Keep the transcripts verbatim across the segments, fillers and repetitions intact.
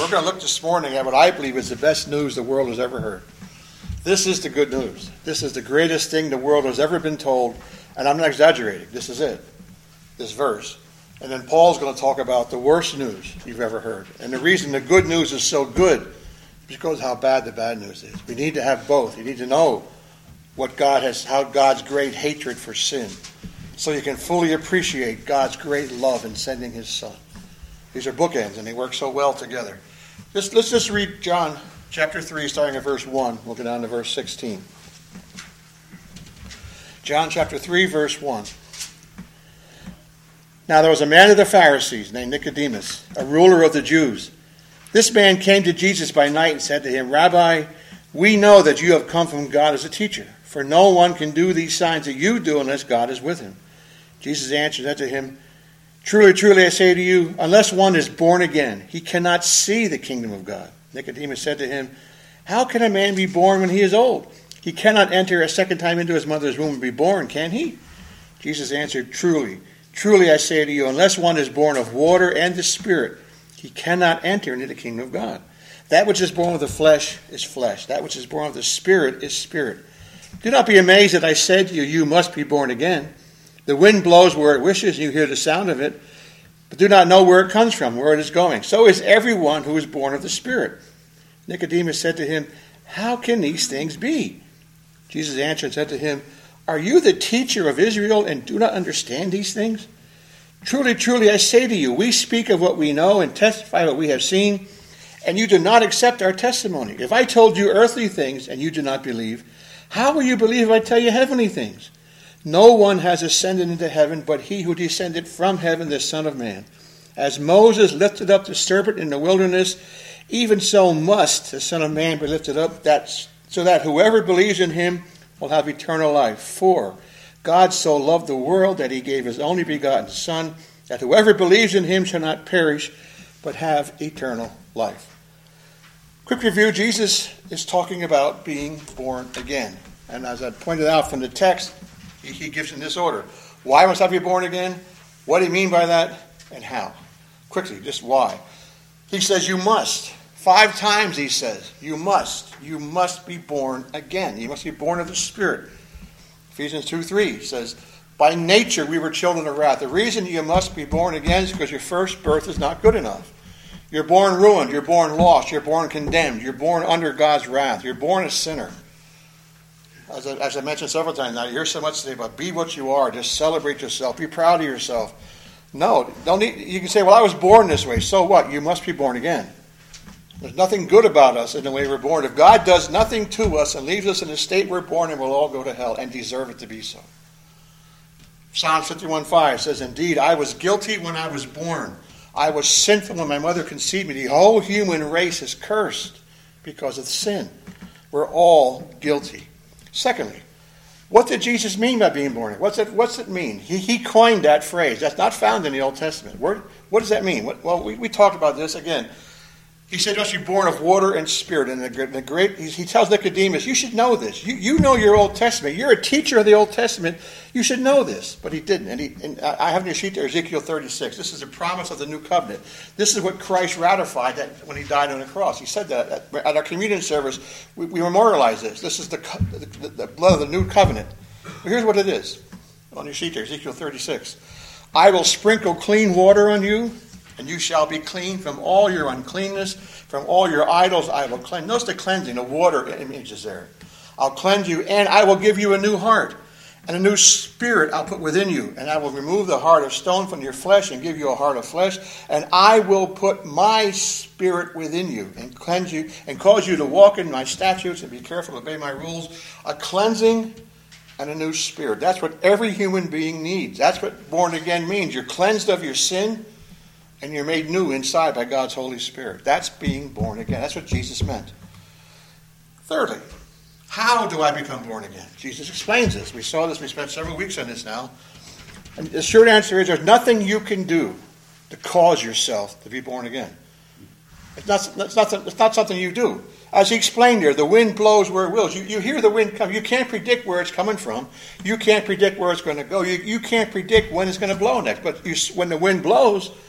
We're going to look this morning at what I believe is the best news the world has ever heard. This is the good news. This is the greatest thing the world has ever been told, and I'm not exaggerating. This is it, this verse. And then Paul's going to talk about the worst news you've ever heard. And the reason the good news is so good is because of how bad the bad news is. We need to have both. You need to know what God has, how God's great hatred for sin, so you can fully appreciate God's great love in sending his Son. These are bookends, and they work so well together. Just, let's just read John chapter three, starting at verse one. We'll go down to verse sixteen. John chapter three, verse one. Now there was a man of the Pharisees named Nicodemus, a ruler of the Jews. This man came to Jesus by night and said to him, Rabbi, we know that you have come from God as a teacher, for no one can do these signs that you do unless God is with him. Jesus answered and said to him, Truly, truly, I say to you, unless one is born again, he cannot see the kingdom of God. Nicodemus said to him, How can a man be born when he is old? He cannot enter a second time into his mother's womb and be born, can he? Jesus answered, Truly, truly, I say to you, unless one is born of water and the Spirit, he cannot enter into the kingdom of God. That which is born of the flesh is flesh. That which is born of the Spirit is spirit. Do not be amazed that I said to you, you must be born again. The wind blows where it wishes, and you hear the sound of it, but do not know where it comes from, where it is going. So is everyone who is born of the Spirit. Nicodemus said to him, How can these things be? Jesus answered and said to him, Are you the teacher of Israel and do not understand these things? Truly, truly, I say to you, we speak of what we know and testify what we have seen, and you do not accept our testimony. If I told you earthly things and you do not believe, how will you believe if I tell you heavenly things? No one has ascended into heaven but he who descended from heaven, the Son of Man. As Moses lifted up the serpent in the wilderness, even so must the Son of Man be lifted up, that, so that whoever believes in him will have eternal life. For God so loved the world that he gave his only begotten Son, that whoever believes in him shall not perish, but have eternal life. Quick review, Jesus is talking about being born again. And as I pointed out from the text, he gives in this order. Why must I be born again? What do you mean by that? And how? Quickly, just why. He says you must. Five times he says, you must. You must be born again. You must be born of the Spirit. Ephesians two three says, by nature we were children of wrath. The reason you must be born again is because your first birth is not good enough. You're born ruined. You're born lost. You're born condemned. You're born under God's wrath. You're born a sinner. As I, as I mentioned several times now, you hear so much today about be what you are. Just celebrate yourself. Be proud of yourself. No, don't need, you can say, well, I was born this way. So what? You must be born again. There's nothing good about us in the way we're born. If God does nothing to us and leaves us in the state we're born in, we'll all go to hell and deserve it to be so. Psalm fifty-one five says, Indeed, I was guilty when I was born. I was sinful when my mother conceived me. The whole human race is cursed because of sin. We're all guilty. Secondly, what did Jesus mean by being born again? What's it, what's it mean? He, he coined that phrase. That's not found in the Old Testament. Where, what does that mean? What, well, we, we talked about this again. He said, you must be born of water and Spirit. And the, the great, he tells Nicodemus, you should know this. You, you know your Old Testament. You're a teacher of the Old Testament. You should know this. But he didn't. And, he, and I have in your sheet there Ezekiel thirty-six. This is a promise of the new covenant. This is what Christ ratified that when he died on the cross. He said that at, at our communion service. We, we memorialize this. This is the, the, the blood of the new covenant. But here's what it is. On your sheet there, Ezekiel thirty-six. I will sprinkle clean water on you, and you shall be clean from all your uncleanness, from all your idols I will cleanse. Notice the cleansing, the water image is there. I'll cleanse you, and I will give you a new heart, and a new spirit I'll put within you, and I will remove the heart of stone from your flesh and give you a heart of flesh, and I will put my spirit within you and cleanse you and cause you to walk in my statutes and be careful to obey my rules. A cleansing and a new spirit. That's what every human being needs. That's what born again means. You're cleansed of your sin, and you're made new inside by God's Holy Spirit. That's being born again. That's what Jesus meant. Thirdly, how do I become born again? Jesus explains this. We saw this. We spent several weeks on this now. And the short answer is there's nothing you can do to cause yourself to be born again. It's not, it's not, it's not something you do. As he explained there, the wind blows where it wills. You, you hear the wind come. You can't predict where it's coming from. You can't predict where it's going to go. You, you can't predict when it's going to blow next. But you, when the wind blows,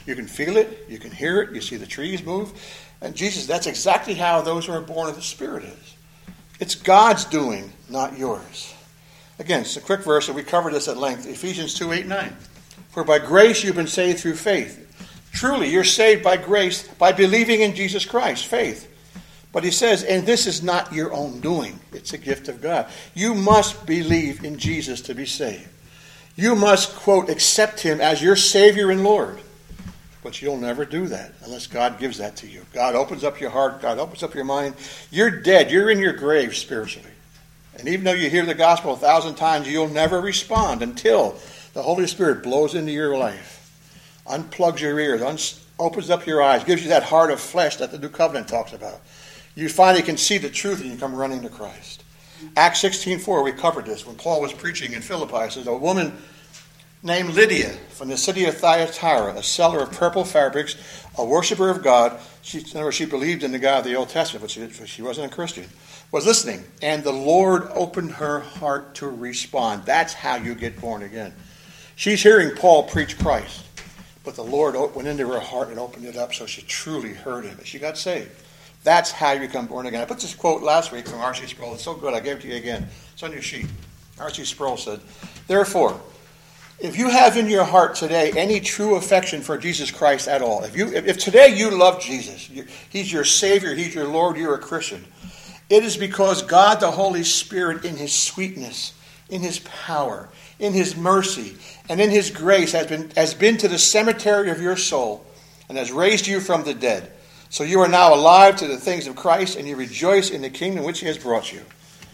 You can feel it. You can hear it. You see the trees move. And Jesus, that's exactly how those who are born of the Spirit is. It's God's doing, not yours. Again, it's a quick verse, and we covered this at length. Ephesians two, eight, nine. For by grace you've been saved through faith. Truly, you're saved by grace by believing in Jesus Christ, faith. But he says, and this is not your own doing. It's a gift of God. You must believe in Jesus to be saved. You must, quote, accept him as your Savior and Lord. But you'll never do that unless God gives that to you. God opens up your heart. God opens up your mind. You're dead. You're in your grave spiritually. And even though you hear the gospel a thousand times, you'll never respond until the Holy Spirit blows into your life, unplugs your ears, un- opens up your eyes, gives you that heart of flesh that the New Covenant talks about. You finally can see the truth and you come running to Christ. Acts sixteen four, we covered this. When Paul was preaching in Philippi, it says, a woman named Lydia from the city of Thyatira, a seller of purple fabrics, a worshiper of God. She, in other words, she believed in the God of the Old Testament, but she, she wasn't a Christian. Was listening, and the Lord opened her heart to respond. That's how you get born again. She's hearing Paul preach Christ, but the Lord went into her heart and opened it up so she truly heard him. She got saved. That's how you become born again. I put this quote last week from R C Sproul. It's so good, I gave it to you again. It's on your sheet. R C Sproul said, therefore, if you have in your heart today any true affection for Jesus Christ at all, if you, if, if today you love Jesus, he's your Savior, he's your Lord, you're a Christian, it is because God the Holy Spirit in his sweetness, in his power, in his mercy, and in his grace has been, has been to the cemetery of your soul and has raised you from the dead. So you are now alive to the things of Christ and you rejoice in the kingdom which he has brought you.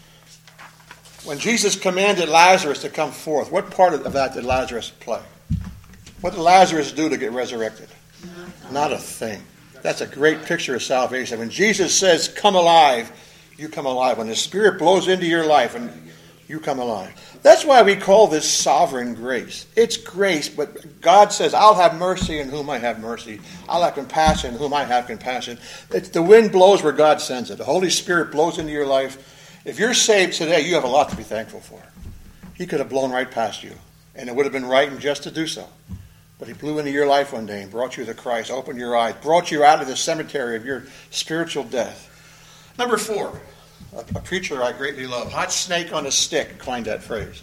When Jesus commanded Lazarus to come forth, what part of that did Lazarus play? What did Lazarus do to get resurrected? Not a thing. That's a great picture of salvation. When Jesus says, come alive, you come alive. When the Spirit blows into your life and you come alive. That's why we call this sovereign grace. It's grace, but God says, I'll have mercy in whom I have mercy. I'll have compassion in whom I have compassion. It's, the wind blows where God sends it. The Holy Spirit blows into your life. If you're saved today, you have a lot to be thankful for. He could have blown right past you, and it would have been right and just to do so. But he blew into your life one day and brought you to Christ, opened your eyes, brought you out of the cemetery of your spiritual death. Number four, a, a preacher I greatly love, hot snake on a stick, coined that phrase.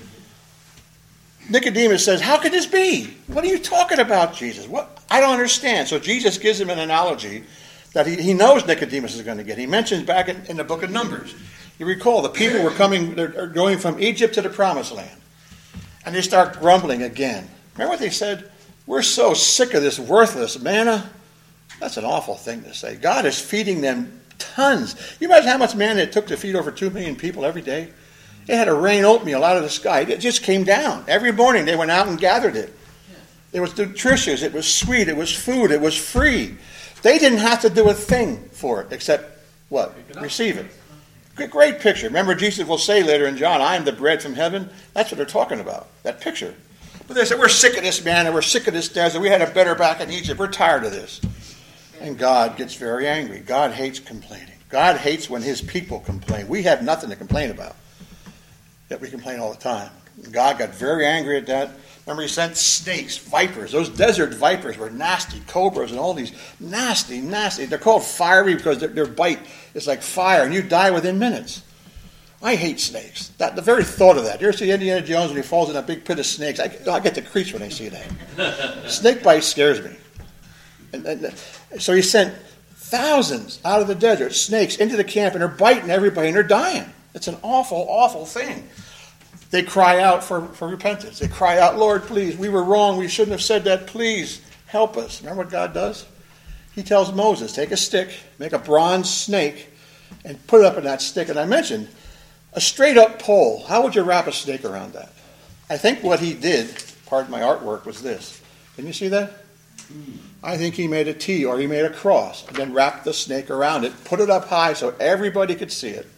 Nicodemus says, how could this be? What are you talking about, Jesus? What? I don't understand. So Jesus gives him an analogy that he, he knows Nicodemus is going to get. He mentions back in, in the book of Numbers. You recall, the people were coming, they're going from Egypt to the promised land. And they start grumbling again. Remember what they said? We're so sick of this worthless manna. That's an awful thing to say. God is feeding them tons. You imagine how much manna it took to feed over two million people every day? It had to rain oatmeal out of the sky. It just came down. Every morning they went out and gathered it. It was nutritious. It was sweet. It was food. It was free. They didn't have to do a thing for it except, what? Receive it. Great picture. Remember, Jesus will say later in John, I am the bread from heaven. That's what they're talking about, that picture. But they said, we're sick of this manna. We're sick of this desert. We had it better back in Egypt. We're tired of this. And God gets very angry. God hates complaining. God hates when his people complain. We have nothing to complain about. Yet we complain all the time. God got very angry at that. Remember, he sent snakes, vipers. Those desert vipers were nasty, cobras and all these nasty, nasty. They're called fiery because their, their bite is like fire, and you die within minutes. I hate snakes. That the very thought of that. You ever see Indiana Jones when he falls in a big pit of snakes? I, I get the creeps when I see that. Snake bite scares me. And, and, so he sent thousands out of the desert, snakes, into the camp, and they're biting everybody, and they're dying. It's an awful, awful thing. They cry out for, for repentance. They cry out, Lord, please, we were wrong. We shouldn't have said that. Please help us. Remember what God does? He tells Moses, take a stick, make a bronze snake, and put it up in that stick. And I mentioned a straight up pole. How would you wrap a snake around that? I think what he did, part of my artwork, was this. Can you see that? I think he made a T or he made a cross and then wrapped the snake around it, put it up high so everybody could see it.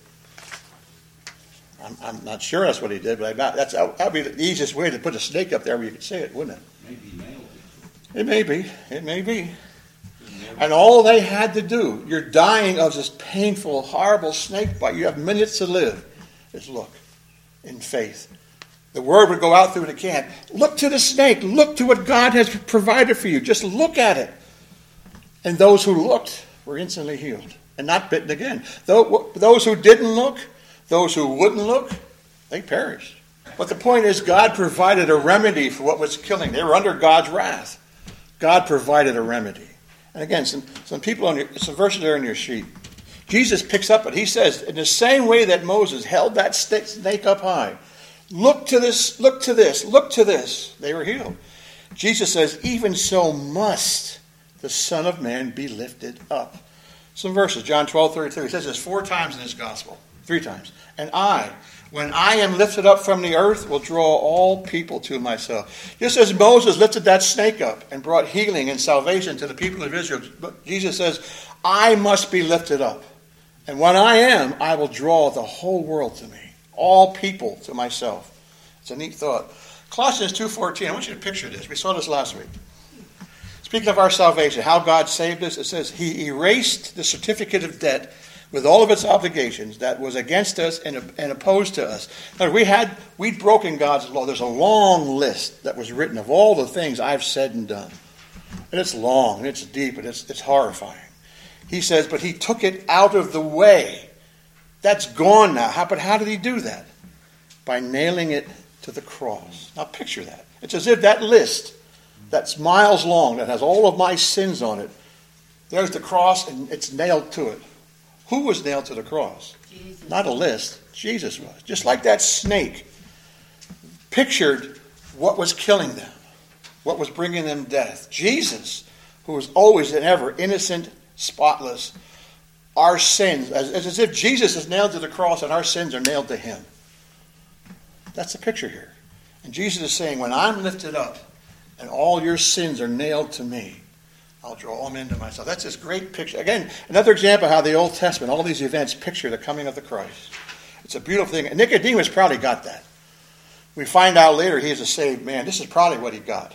I'm, I'm not sure that's what he did, but not, that's that would be the easiest way to put a snake up there where you could see it, wouldn't it? Maybe he nailed it. It may be. It may be. And all they had to do, you're dying of this painful, horrible snake bite. You have minutes to live. Is look in faith. The word would go out through the camp. Look to the snake. Look to what God has provided for you. Just look at it. And those who looked were instantly healed and not bitten again. Those who didn't look, those who wouldn't look, they perished. But the point is, God provided a remedy for what was killing. They were under God's wrath. God provided a remedy. And again, some, some people on your, some verses there in your sheet. Jesus picks up it. He says, in the same way that Moses held that snake up high, look to this, look to this, look to this. They were healed. Jesus says, even so must the Son of Man be lifted up. Some verses, John twelve thirty-three. He says this four times in his gospel. Three times. And I, when I am lifted up from the earth, will draw all people to myself. Just as Moses lifted that snake up and brought healing and salvation to the people of Israel, Jesus says, I must be lifted up. And when I am, I will draw the whole world to me. All people to myself. It's a neat thought. Colossians two fourteen. I want you to picture this. We saw this last week. Speaking of our salvation, how God saved us, it says, He erased the certificate of debt with all of its obligations that was against us and, and opposed to us. Now, we had, we'd broken God's law. There's a long list that was written of all the things I've said and done. And it's long, and it's deep, and it's, it's horrifying. He says, but He took it out of the way. That's gone now. How, but how did He do that? By nailing it to the cross. Now picture that. It's as if that list that's miles long, that has all of my sins on it, there's the cross and it's nailed to it. Who was nailed to the cross? Jesus. Not a list. Jesus was. Just like that snake pictured what was killing them, what was bringing them death. Jesus, who was always and ever innocent, spotless, our sins, as, as if Jesus is nailed to the cross and our sins are nailed to Him. That's the picture here. And Jesus is saying, when I'm lifted up and all your sins are nailed to me, I'll draw all men to myself. That's this great picture. Again, another example of how the Old Testament, all these events picture the coming of the Christ. It's a beautiful thing. And Nicodemus probably got that. We find out later he is a saved man. This is probably what he got.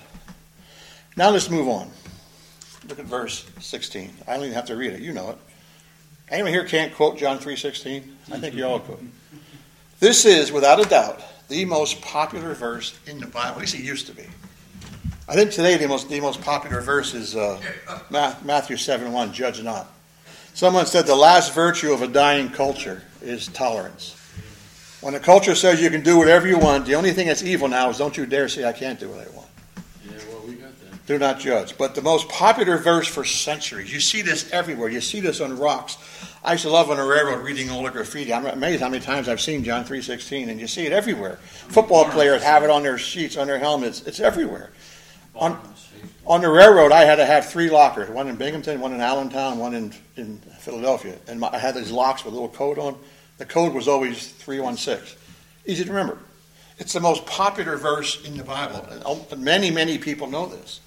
Now let's move on. Look at verse sixteen. I don't even have to read it. You know it. Anyone here can't quote John three sixteen? I think you all could. This is, without a doubt, the most popular verse in the Bible. At least it used to be. I think today the most the most popular verse is uh, Matthew seven one, judge not. Someone said the last virtue of a dying culture is tolerance. When a culture says you can do whatever you want, the only thing that's evil now is don't you dare say I can't do what I want. Yeah, well, we got that. Do not judge. But the most popular verse for centuries, you see this everywhere. You see this on rocks. I used to love on the railroad reading all the graffiti. I'm amazed how many times I've seen John three sixteen, and you see it everywhere. Football players have it on their sheets, on their helmets. It's everywhere. On, on the railroad, I had to have three lockers, one in Binghamton, one in Allentown, one in, in Philadelphia. And my, I had these locks with a little code on. The code was always three one six. Easy to remember. It's the most popular verse in the Bible. And many, many people know this.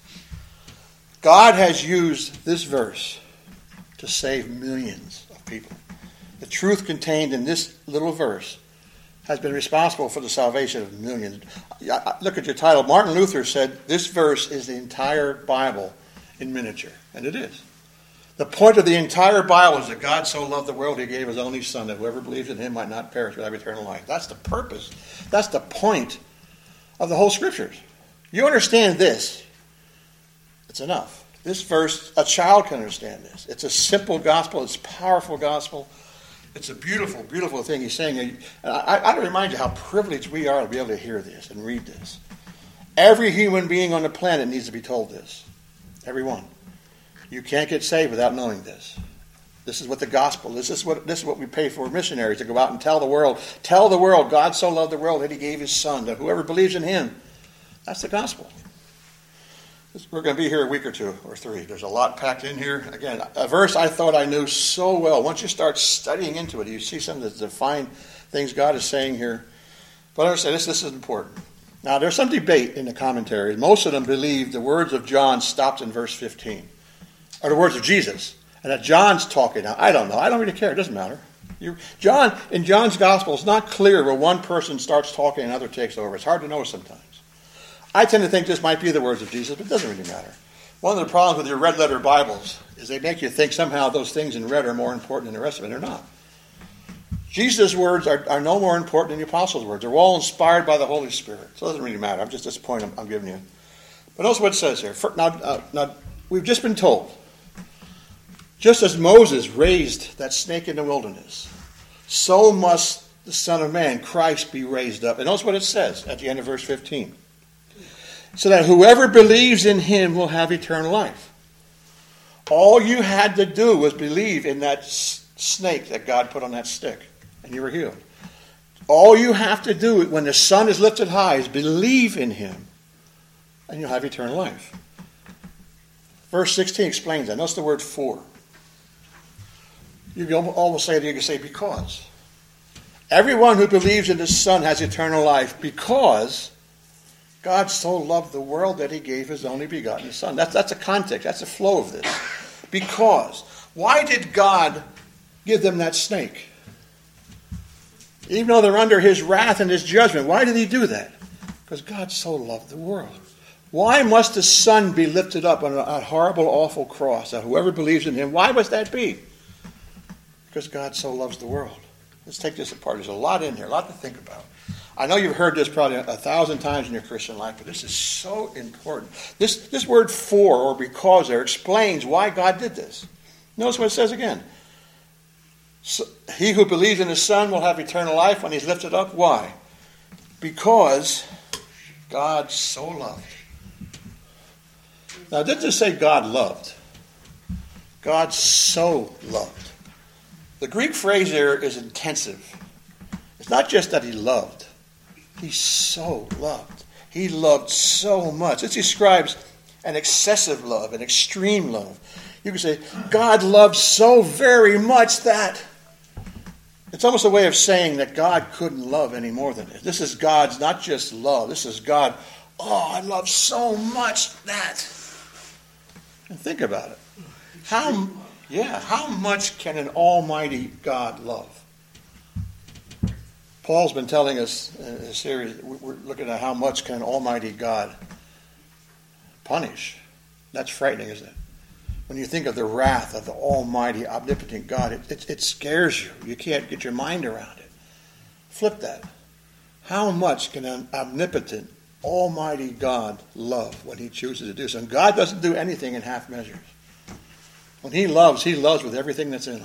God has used this verse to save millions of people. The truth contained in this little verse has been responsible for the salvation of millions. Look at your title. Martin Luther said this verse is the entire Bible in miniature. And it is. The point of the entire Bible is that God so loved the world He gave His only Son, that whoever believes in Him might not perish but have eternal life. That's the purpose. That's the point of the whole Scriptures. You understand this, it's enough. This verse, a child can understand this. It's a simple gospel. It's a powerful gospel. It's a beautiful, beautiful thing He's saying. And I, I want to remind you how privileged we are to be able to hear this and read this. Every human being on the planet needs to be told this. Every one. You can't get saved without knowing this. This is what the gospel, this is what this is what we pay for missionaries to go out and tell the world. Tell the world God so loved the world that He gave His Son, that whoever believes in Him, that's the gospel. We're going to be here a week or two or three. There's a lot packed in here. Again, a verse I thought I knew so well. Once you start studying into it, you see some of the defined things God is saying here. But I understand this, this is important. Now, there's some debate in the commentaries. Most of them believe the words of John stopped in verse fifteen. Or the words of Jesus. And that John's talking now. I don't know. I don't really care. It doesn't matter. You, John, in John's gospel, it's not clear where one person starts talking and another takes over. It's hard to know sometimes. I tend to think this might be the words of Jesus, but it doesn't really matter. One of the problems with your red letter Bibles is they make you think somehow those things in red are more important than the rest of it. They're not. Jesus' words are, are no more important than the apostles' words. They're all inspired by the Holy Spirit. So it doesn't really matter. I'm just this point I'm, I'm giving you. But notice what it says here. For, now, uh, now, we've just been told, just as Moses raised that snake in the wilderness, so must the Son of Man, Christ, be raised up. And notice what it says at the end of verse fifteen. So that whoever believes in him will have eternal life. All you had to do was believe in that s- snake that God put on that stick, and you were healed. All you have to do when the Son is lifted high is believe in him, and you'll have eternal life. Verse sixteen explains that. Notice the word for. You can almost say that you can say because. Everyone who believes in the Son has eternal life because God so loved the world that he gave his only begotten Son. That's, that's a context. That's a flow of this. Because. Why did God give them that snake? Even though they're under his wrath and his judgment. Why did he do that? Because God so loved the world. Why must the Son be lifted up on a horrible, awful cross? That whoever believes in him, why must that be? Because God so loves the world. Let's take this apart. There's a lot in here, a lot to think about. I know you've heard this probably a thousand times in your Christian life, but this is so important. This, this word for or because there explains why God did this. Notice what it says again. So, he who believes in the Son will have eternal life when he's lifted up. Why? Because God so loved. Now, it didn't just say God loved. God so loved. The Greek phrase there is intensive. It's not just that he loved. He so loved. He loved so much. It describes an excessive love, an extreme love. You can say, God loved so very much that. It's almost a way of saying that God couldn't love any more than this. This is God's not just love. This is God, oh, I love so much that. And think about it. How, yeah, how much can an almighty God love? Paul's been telling us in a series, we're looking at how much can an almighty God punish. That's frightening, isn't it? When you think of the wrath of the almighty, omnipotent God, it, it, it scares you. You can't get your mind around it. Flip that. How much can an omnipotent, almighty God love when he chooses to do so? And God doesn't do anything in half measures. When he loves, he loves with everything that's in him.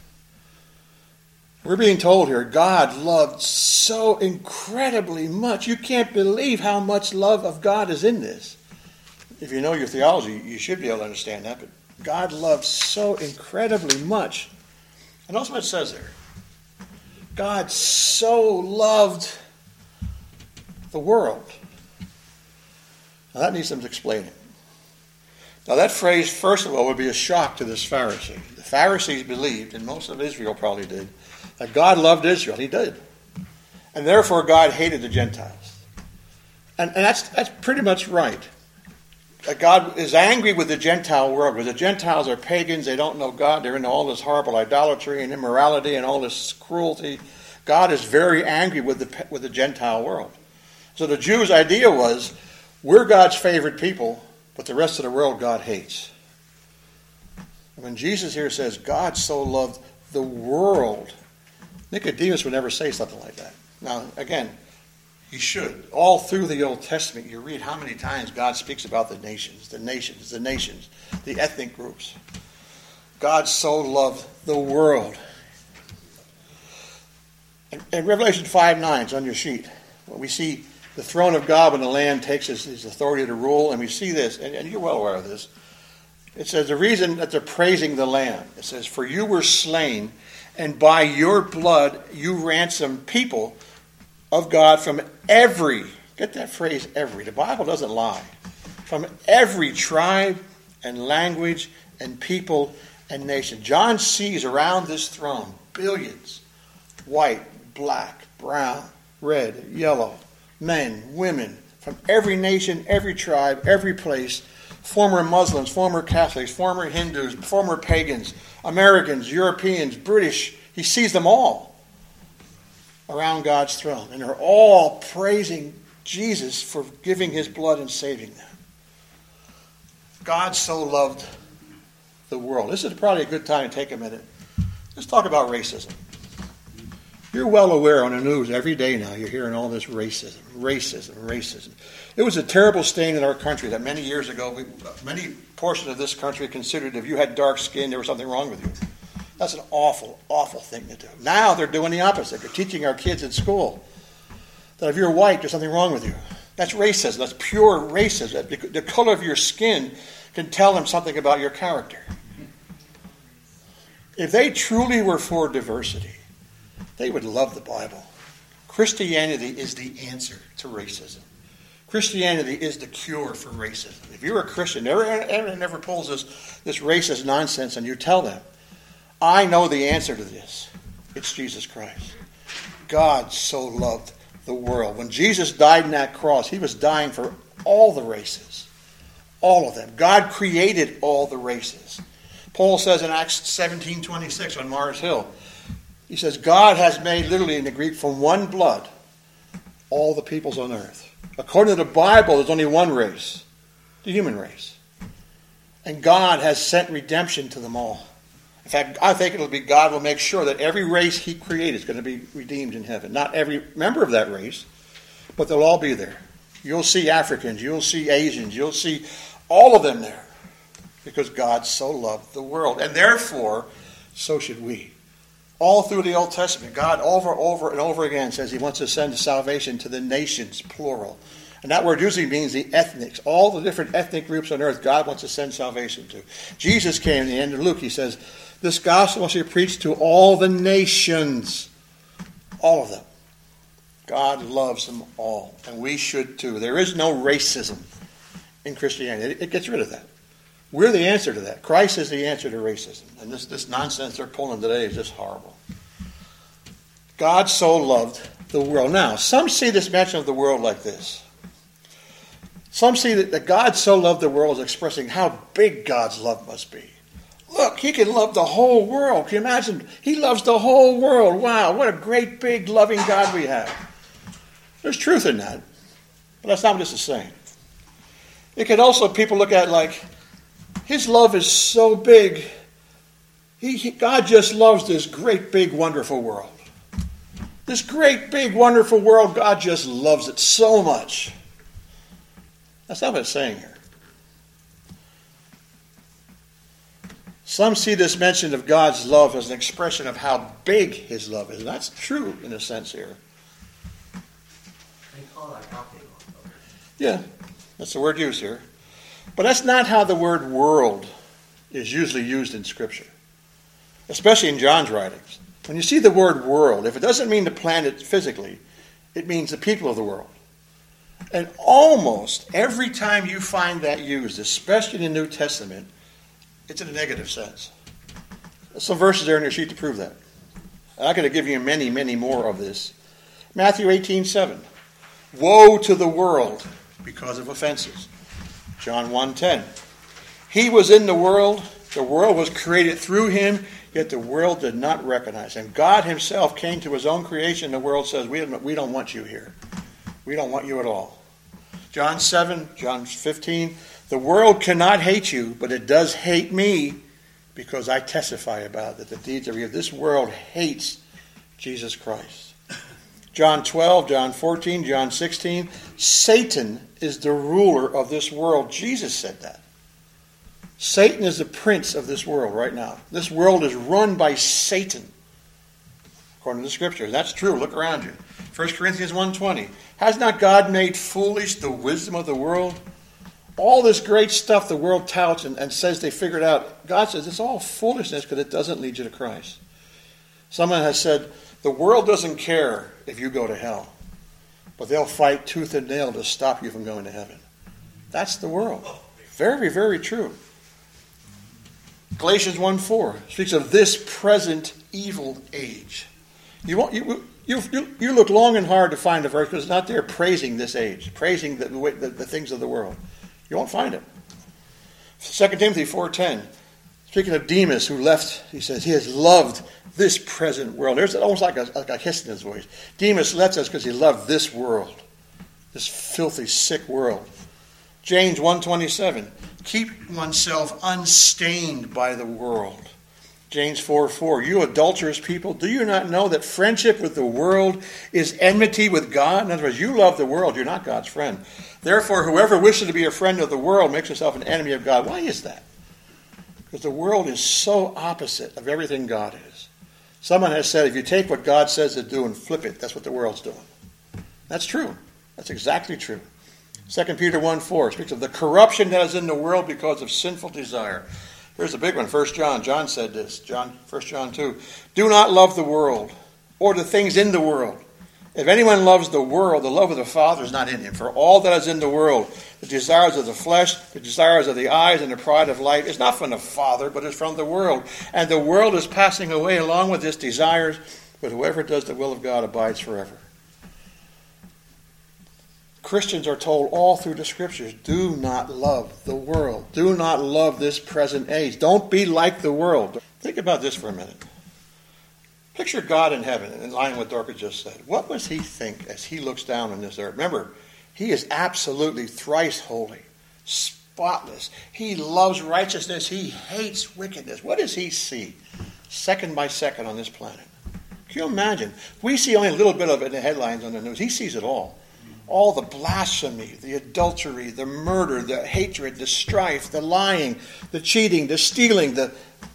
We're being told here, God loved so incredibly much. You can't believe how much love of God is in this. If you know your theology, you should be able to understand that. But God loved so incredibly much. And also what it says there. God so loved the world. Now that needs some explaining. Now that phrase, first of all, would be a shock to this Pharisee. The Pharisees believed, and most of Israel probably did, that God loved Israel. He did. And therefore God hated the Gentiles. And, and that's, that's pretty much right. God is angry with the Gentile world, because the Gentiles are pagans, they don't know God, they're into all this horrible idolatry and immorality and all this cruelty. God is very angry with the, with the Gentile world. So the Jews' idea was, we're God's favorite people, but the rest of the world God hates. And when Jesus here says, God so loved the world, Nicodemus would never say something like that. Now, again, he should. All through the Old Testament, you read how many times God speaks about the nations, the nations, the nations, the ethnic groups. God so loved the world. In, in Revelation five nine, it's on your sheet, we see the throne of God when the Lamb takes his, his authority to rule, and we see this, and, and you're well aware of this. It says the reason that they're praising the Lamb, it says, for you were slain, and by your blood you ransomed people of God from every, get that phrase, every. The Bible doesn't lie. From every tribe and language and people and nation. John sees around this throne billions, white, black, brown, red, yellow, men, women, from every nation, every tribe, every place, former Muslims, former Catholics, former Hindus, former pagans, Americans, Europeans, British. He sees them all around God's throne. And they're all praising Jesus for giving his blood and saving them. God so loved the world. This is probably a good time to take a minute. Let's talk about racism. You're well aware on the news every day now, you're hearing all this racism, racism, racism. It was a terrible stain in our country that many years ago, we, many portions of this country considered if you had dark skin, there was something wrong with you. That's an awful, awful thing to do. Now they're doing the opposite. They're teaching our kids at school that if you're white, there's something wrong with you. That's racism. That's pure racism. The color of your skin can tell them something about your character. If they truly were for diversity, they would love the Bible. Christianity is the answer to racism. Christianity is the cure for racism. If you're a Christian, everyone never pulls this, this racist nonsense and you tell them, I know the answer to this. It's Jesus Christ. God so loved the world. When Jesus died on that cross, he was dying for all the races. All of them. God created all the races. Paul says in Acts seventeen twenty-six on Mars Hill, he says, God has made, literally in the Greek, from one blood, all the peoples on earth. According to the Bible, there's only one race, the human race. And God has sent redemption to them all. In fact, I think it'll be God will make sure that every race he created is going to be redeemed in heaven. Not every member of that race, but they'll all be there. You'll see Africans, you'll see Asians, you'll see all of them there. Because God so loved the world. And therefore, so should we. All through the Old Testament, God over, over, and over again says he wants to send salvation to the nations, plural. And that word usually means the ethnics. All the different ethnic groups on earth, God wants to send salvation to. Jesus came in the end of Luke. He says, this gospel must be preached to all the nations. All of them. God loves them all. And we should too. There is no racism in Christianity. It, it gets rid of that. We're the answer to that. Christ is the answer to racism. And this, this nonsense they're pulling today is just horrible. God so loved the world. Now, some see this mention of the world like this. Some see that, that God so loved the world as expressing how big God's love must be. Look, he can love the whole world. Can you imagine? He loves the whole world. Wow, what a great, big, loving God we have. There's truth in that. But that's not what this is saying. It could also, people look at it like, his love is so big. He, he, God just loves this great, big, wonderful world. This great, big, wonderful world, God just loves it so much. That's not what it's saying here. Some see this mention of God's love as an expression of how big his love is. And that's true in a sense here. They call it agape love. Yeah, that's the word used here. But that's not how the word world is usually used in Scripture, especially in John's writings. When you see the word world, if it doesn't mean the planet physically, it means the people of the world. And almost every time you find that used, especially in the New Testament, it's in a negative sense. There's some verses there in your sheet to prove that. And I'm going to give you many, many more of this. Matthew eighteen seven. Woe to the world because of offenses. John one ten. He was in the world, the world was created through him, yet the world did not recognize him. God himself came to his own creation. The world says, we don't, we don't want you here. We don't want you at all. John seven, John fifteen. The world cannot hate you, but it does hate me because I testify about it, that the deeds of you. This world hates Jesus Christ. John twelve, John fourteen, John sixteen. Satan is the ruler of this world. Jesus said that. Satan is the prince of this world right now. This world is run by Satan, according to the Scriptures. That's true. Look around you. First Corinthians one twenty. Has not God made foolish the wisdom of the world? All this great stuff the world touts and, and says they figured out, God says it's all foolishness because it doesn't lead you to Christ. Someone has said, the world doesn't care if you go to hell, but they'll fight tooth and nail to stop you from going to heaven. That's the world. Very, very true. Galatians one four speaks of this present evil age. You won't, you, you, you, you look long and hard to find a verse because it's not there praising this age, praising the, the, the things of the world. You won't find it. Second Timothy four ten, speaking of Demas who left, he says, he has loved this present world. There's almost like a, like a hiss in his voice. Demas left us because he loved this world, this filthy, sick world. James one twenty-seven, keep oneself unstained by the world. James four four, you adulterous people, do you not know that friendship with the world is enmity with God? In other words, you love the world, you're not God's friend. Therefore, whoever wishes to be a friend of the world makes himself an enemy of God. Why is that? Because the world is so opposite of everything God is. Someone has said, if you take what God says to do and flip it, that's what the world's doing. That's true. That's exactly true. Second Peter one four speaks of the corruption that is in the world because of sinful desire. Here's a big one, First John. John said this, John, First John two. Do not love the world or the things in the world. If anyone loves the world, the love of the Father is not in him. For all that is in the world, the desires of the flesh, the desires of the eyes, and the pride of life, is not from the Father, but is from the world. And the world is passing away along with its desires, but whoever does the will of God abides forever. Christians are told all through the Scriptures, do not love the world. Do not love this present age. Don't be like the world. Think about this for a minute. Picture God in heaven, in line with what Dorcas just said. What does he think as he looks down on this earth? Remember, he is absolutely thrice holy, spotless. He loves righteousness. He hates wickedness. What does he see second by second on this planet? Can you imagine? We see only a little bit of it in the headlines on the news. He sees it all. All the blasphemy, the adultery, the murder, the hatred, the strife, the lying, the cheating, the stealing. The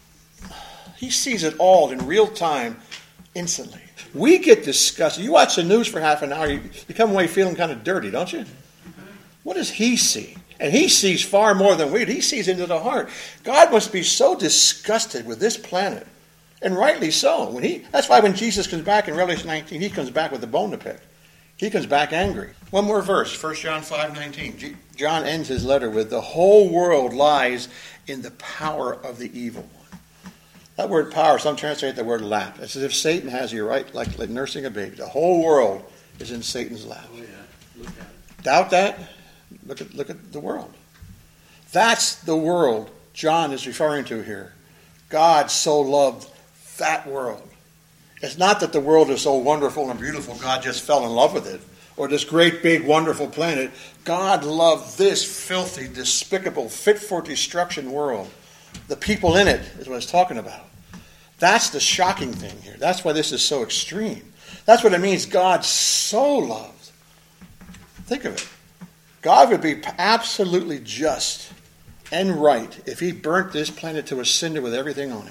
He sees it all in real time, instantly. We get disgusted. You watch the news for half an hour, you come away feeling kind of dirty, don't you? What does he see? And he sees far more than we do. He sees into the heart. God must be so disgusted with this planet, and rightly so. When he, that's why when Jesus comes back in Revelation nineteen, he comes back with a bone to pick. He comes back angry. One more verse, First John five nineteen. John ends his letter with, the whole world lies in the power of the evil one. That word power, some translate the word lap. It's as if Satan has you, right? Like, like nursing a baby. The whole world is in Satan's lap. Oh, yeah. Look at it. Doubt that? Look at, look at the world. That's the world John is referring to here. God so loved that world. It's not that the world is so wonderful and beautiful, God just fell in love with it. Or this great, big, wonderful planet. God loved this filthy, despicable, fit for destruction world. The people in it is what it's talking about. That's the shocking thing here. That's why this is so extreme. That's what it means, God so loved. Think of it. God would be absolutely just and right if he burnt this planet to a cinder with everything on it.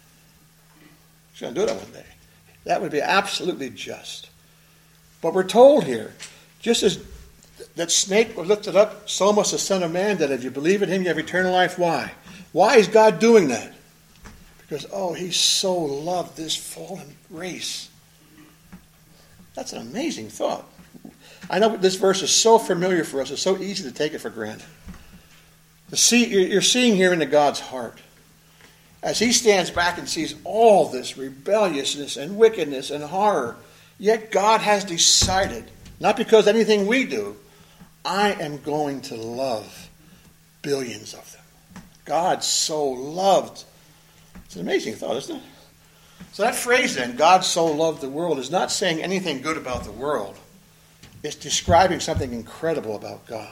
He's going to do that one day. That would be absolutely just. But we're told here, just as that snake was lifted up, so must the Son of Man, that if you believe in him, you have eternal life. Why? Why is God doing that? Because, oh, he so loved this fallen race. That's an amazing thought. I know this verse is so familiar for us. It's so easy to take it for granted. To see, you're seeing here into God's heart. As he stands back and sees all this rebelliousness and wickedness and horror, yet God has decided, not because anything we do, I am going to love billions of them. God so loved. It's an amazing thought, isn't it? So that phrase then, God so loved the world, is not saying anything good about the world. It's describing something incredible about God.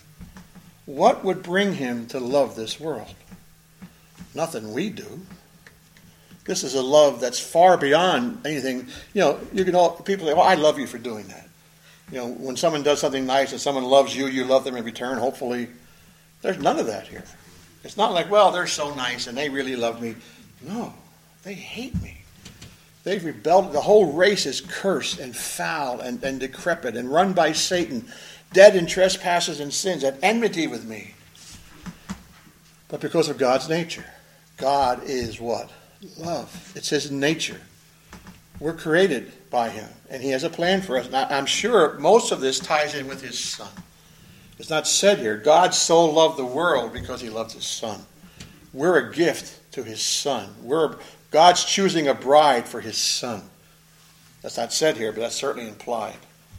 What would bring him to love this world? Nothing we do. This is a love that's far beyond anything. You know, you can all, people say, well, I love you for doing that. You know, when someone does something nice and someone loves you, you love them in return, hopefully. There's none of that here. It's not like, well, they're so nice and they really love me. No, they hate me. They've rebelled. The whole race is cursed and foul and, and decrepit and run by Satan, dead in trespasses and sins, at enmity with me. But because of God's nature. God is what? Love. It's his nature. We're created by him, and he has a plan for us. And I'm sure most of this ties in with his Son. It's not said here, God so loved the world because he loved his Son. We're a gift to his Son. We're God's choosing a bride for his Son. That's not said here, but that's certainly implied.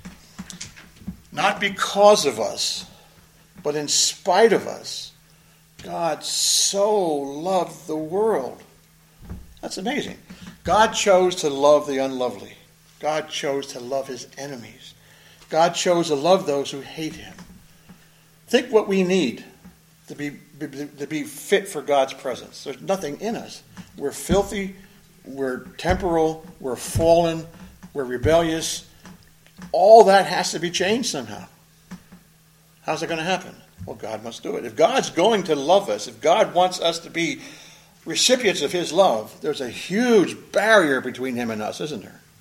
Not because of us, but in spite of us, God so loved the world. That's amazing. God chose to love the unlovely. God chose to love his enemies. God chose to love those who hate him. Think what we need to be, to be fit for God's presence. There's nothing in us. We're filthy, we're temporal, we're fallen, we're rebellious. All that has to be changed somehow. How's it going to happen? Well, God must do it. If God's going to love us, if God wants us to be recipients of his love, there's a huge barrier between him and us, isn't there?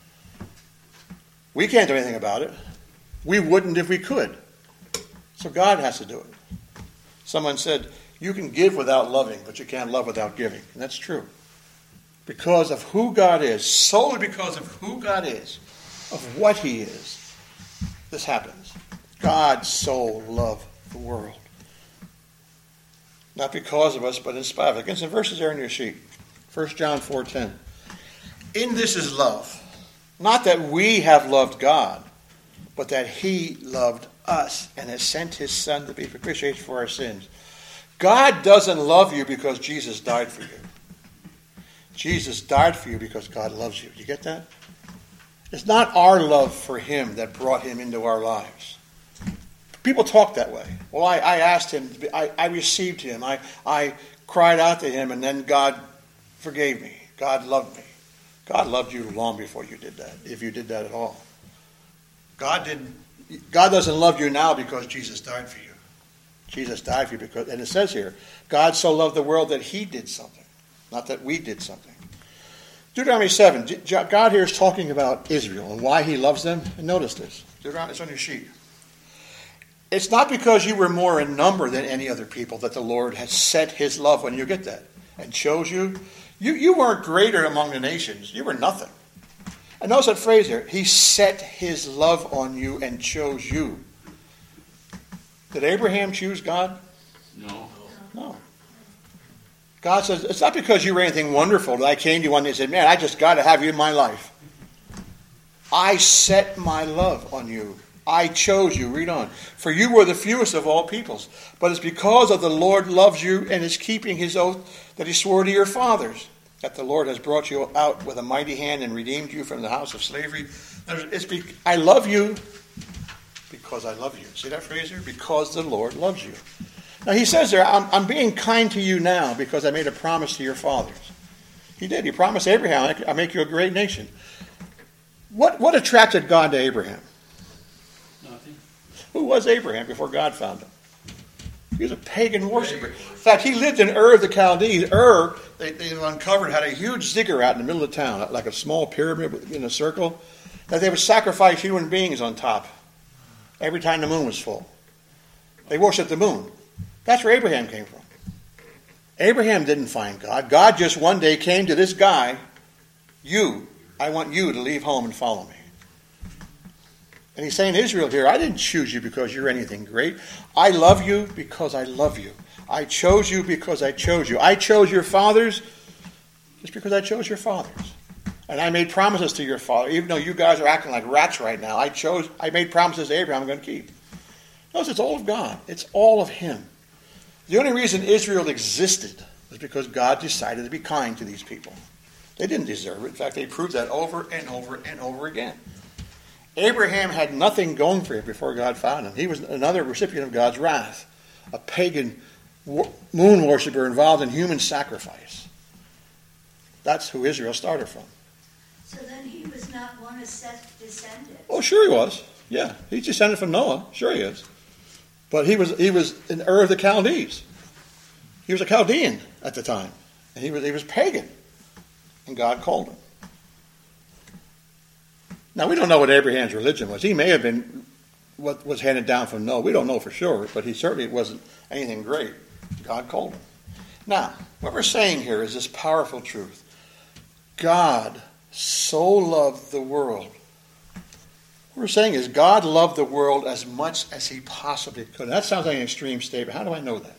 We can't do anything about it. We wouldn't if we could. So God has to do it. Someone said, you can give without loving, but you can't love without giving. And that's true. Because of who God is, solely because of who God is, of what he is, this happens. God so loved the world. Not because of us, but in spite of it. Again, some verses there in your sheet. First John four ten. In this is love. Not that we have loved God, but that he loved us and has sent his son to be propitiation for our sins. God doesn't love you because Jesus died for you. Jesus died for you because God loves you. Do you get that? It's not our love for him that brought him into our lives. People talk that way. Well, I, I asked him, I, I received him, I, I cried out to him, and then God forgave me. God loved me. God loved you long before you did that, if you did that at all. God didn't. God doesn't love you now because Jesus died for you. Jesus died for you because, and it says here, God so loved the world that he did something, not that we did something. Deuteronomy seven, God here is talking about Israel and why he loves them. And notice this. Deuteronomy, it's on your sheet. It's not because you were more in number than any other people that the Lord has set his love on you. Get that? And chose you. You, you weren't greater among the nations. You were nothing. And notice that phrase here. He set his love on you and chose you. Did Abraham choose God? No. No. God says, it's not because you were anything wonderful that I came to you one day and said, man, I just got to have you in my life. I set my love on you. I chose you. Read on. For you were the fewest of all peoples. But it's because of the Lord loves you and is keeping his oath that he swore to your fathers, that the Lord has brought you out with a mighty hand and redeemed you from the house of slavery. It's be, I love you because I love you. See that phrase here? Because the Lord loves you. Now he says there, I'm, I'm being kind to you now because I made a promise to your fathers. He did. He promised Abraham, I'll make you a great nation. What, what attracted God to Abraham? Nothing. Who was Abraham before God found him? He was a pagan worshiper. In fact, he lived in Ur of the Chaldees. Ur, they, they uncovered, had a huge ziggurat in the middle of town, like a small pyramid in a circle, that they would sacrifice human beings on top every time the moon was full. They worshipped the moon. That's where Abraham came from. Abraham didn't find God. God just one day came to this guy, you, I want you to leave home and follow me. And he's saying to Israel here, I didn't choose you because you're anything great. I love you because I love you. I chose you because I chose you. I chose your fathers just because I chose your fathers. And I made promises to your father, even though you guys are acting like rats right now. I chose, I made promises to Abraham I'm going to keep. Notice it's all of God. It's all of him. The only reason Israel existed was because God decided to be kind to these people. They didn't deserve it. In fact, they proved that over and over and over again. Abraham had nothing going for him before God found him. He was another recipient of God's wrath, a pagan moon worshiper involved in human sacrifice. That's who Israel started from. So then he was not one of Seth's descendants. Oh, sure he was. Yeah, he's descended from Noah. Sure he is. But he was he was in Ur of the Chaldees. He was a Chaldean at the time. And he was he was pagan. And God called him. Now, we don't know what Abraham's religion was. He may have been what was handed down from Noah. We don't know for sure, but he certainly wasn't anything great. God called him. Now, what we're saying here is this powerful truth. God so loved the world. What we're saying is God loved the world as much as he possibly could. That sounds like an extreme statement. How do I know that?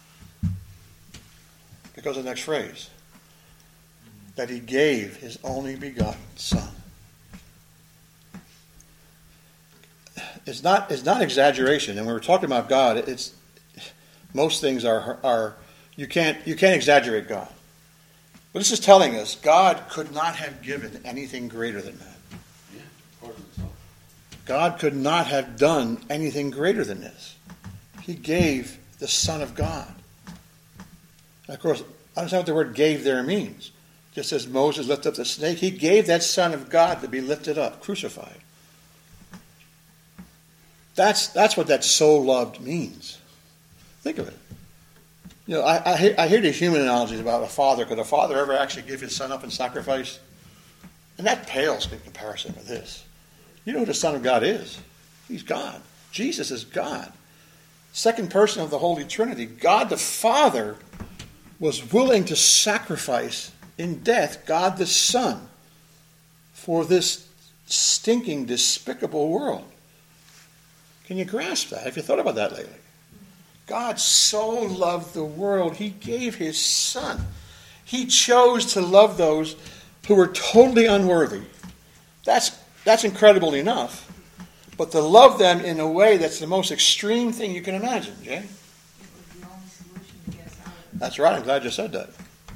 Because of the next phrase. That he gave his only begotten Son. It's not, it's not exaggeration. And when we're talking about God, it's most things are are you can't you can't exaggerate God. But this is telling us God could not have given anything greater than that. Yeah, part of himself. God could not have done anything greater than this. He gave the Son of God. And of course, Understand what the word gave there means. Just as Moses lifted up the snake, he gave that Son of God to be lifted up, crucified. That's, that's what that so loved means. Think of it. You know, I, I, hear, I hear these human analogies about a father. Could a father ever actually give his son up in sacrifice? And that pales in comparison with this. You know who the Son of God is? He's God. Jesus is God. Second person of the Holy Trinity. God the Father was willing to sacrifice in death God the Son for this stinking, despicable world. Can you grasp that? Have you thought about that lately? God so loved the world, he gave his Son. He chose to love those who were totally unworthy. That's, that's incredible enough. But to love them in a way that's the most extreme thing you can imagine, Jay. That's right, I'm glad you said that.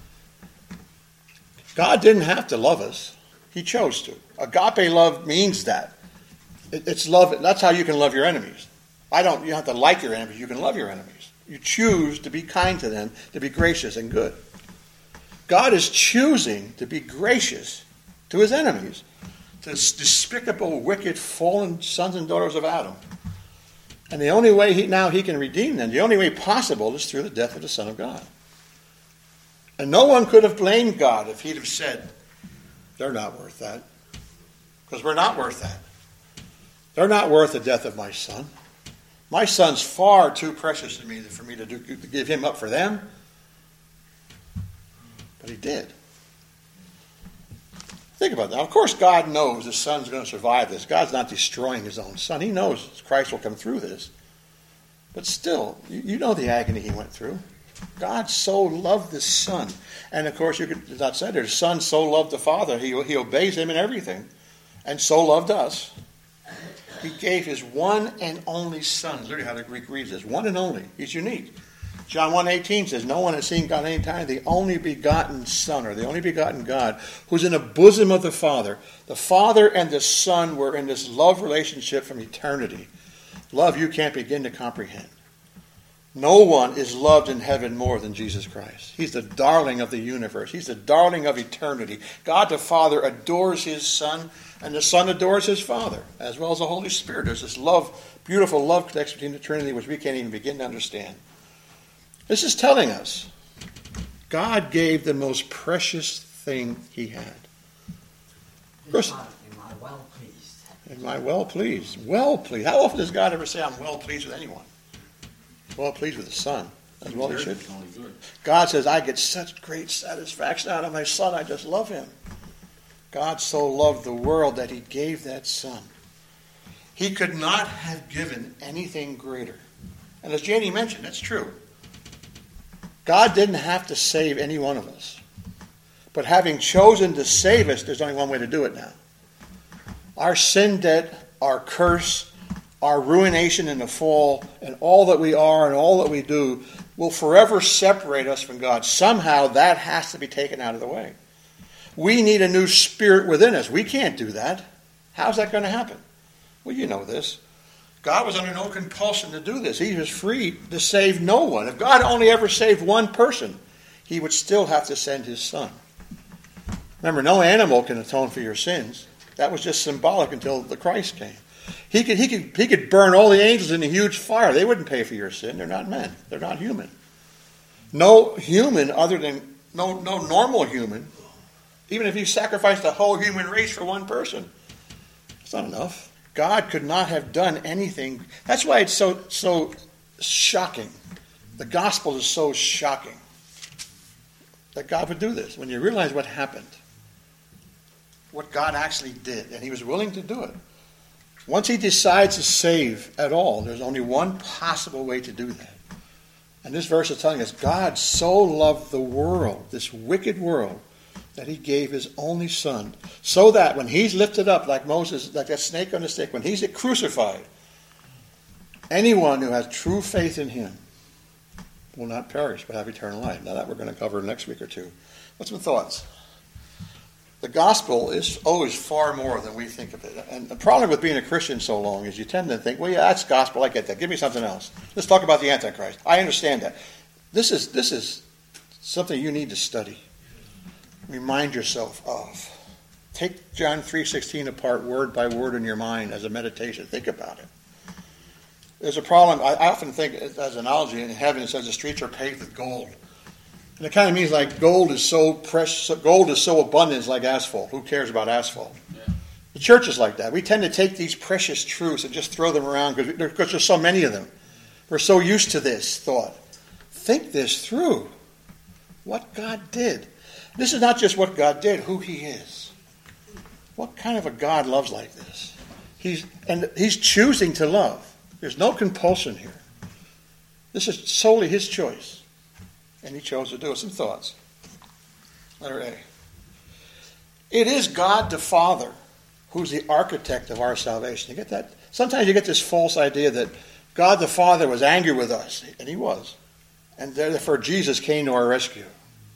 God didn't have to love us. He chose to. Agape love means that. It, it's love. That's how you can love your enemies. I don't, you don't have to like your enemies, you can love your enemies. You choose to be kind to them, to be gracious and good. God is choosing to be gracious to his enemies, to this despicable, wicked, fallen sons and daughters of Adam. And the only way he, now he can redeem them, the only way possible is through the death of the Son of God. And no one could have blamed God if he'd have said, they're not worth that. Because we're not worth that. They're not worth the death of my son. My son's far too precious to me for me to, do, to give him up for them. But he did. Think about that. Of course, God knows his son's going to survive this. God's not destroying his own son. He knows Christ will come through this. But still, you, you know the agony he went through. God so loved the Son. And of course, you could, as I said, the Son so loved the Father. He, he obeys him in everything. And so loved us. He gave his one and only Son. Literally how the Greek reads this. One and only. He's unique. John one eighteen says, no one has seen God any time. The only begotten Son, or the only begotten God, who's in the bosom of the Father. The Father and the Son were in this love relationship from eternity. Love you can't begin to comprehend. No one is loved in heaven more than Jesus Christ. He's the darling of the universe. He's the darling of eternity. God the Father adores his Son, and the Son adores his Father, as well as the Holy Spirit. There's this love, beautiful love connection between the Trinity, which we can't even begin to understand. This is telling us God gave the most precious thing he had. Of course, am I well pleased? Am I well pleased? Well pleased. How often does God ever say, I'm well pleased with anyone? Well pleased with the Son, as well he should. God says, I get such great satisfaction out of my Son. I just love him. God so loved the world that he gave that Son. He could not have given anything greater. And as Janie mentioned, that's true. God didn't have to save any one of us. But having chosen to save us, there's only one way to do it now. Our sin debt, our curse, our ruination in the fall, and all that we are and all that we do will forever separate us from God. Somehow that has to be taken out of the way. We need a new spirit within us. We can't do that. How's that going to happen? Well, you know this. God was under no compulsion to do this. He was free to save no one. If God only ever saved one person, he would still have to send his Son. Remember, no animal can atone for your sins. That was just symbolic until the Christ came. He could, he could, he could burn all the angels in a huge fire. They wouldn't pay for your sin. They're not men. They're not human. No human other than, no, no normal human, even if you sacrificed the whole human race for one person, it's not enough. God could not have done anything. That's why it's so, so shocking. The gospel is so shocking that God would do this. When you realize what happened, what God actually did, and he was willing to do it. Once he decides to save at all, there's only one possible way to do that. And this verse is telling us God so loved the world, this wicked world, that he gave his only Son, so that when he's lifted up like Moses, like that snake on the stick, when he's crucified, anyone who has true faith in him will not perish but have eternal life. Now that we're going to cover next week or two. What's some thoughts? The gospel is always far more than we think of it. And the problem with being a Christian so long is you tend to think, well, yeah, that's gospel. I get that. Give me something else. Let's talk about the Antichrist. I understand that. This is this is Something you need to study. Remind yourself of. Take John three sixteen apart word by word in your mind as a meditation. Think about it. There's a problem. I often think, as an analogy, in heaven it says the streets are paved with gold. And it kind of means like gold is so precious, gold is so abundant, it's like asphalt. Who cares about asphalt? Yeah. The church is like that. We tend to take these precious truths and just throw them around because there's so many of them. We're so used to this thought. Think this through. What God did. This is not just what God did, who he is. What kind of a God loves like this? He's and he's choosing to love. There's no compulsion here. This is solely his choice. And he chose to do it. Some thoughts. Letter A. It is God the Father who's the architect of our salvation. You get that? Sometimes you get this false idea that God the Father was angry with us. And he was. And therefore Jesus came to our rescue.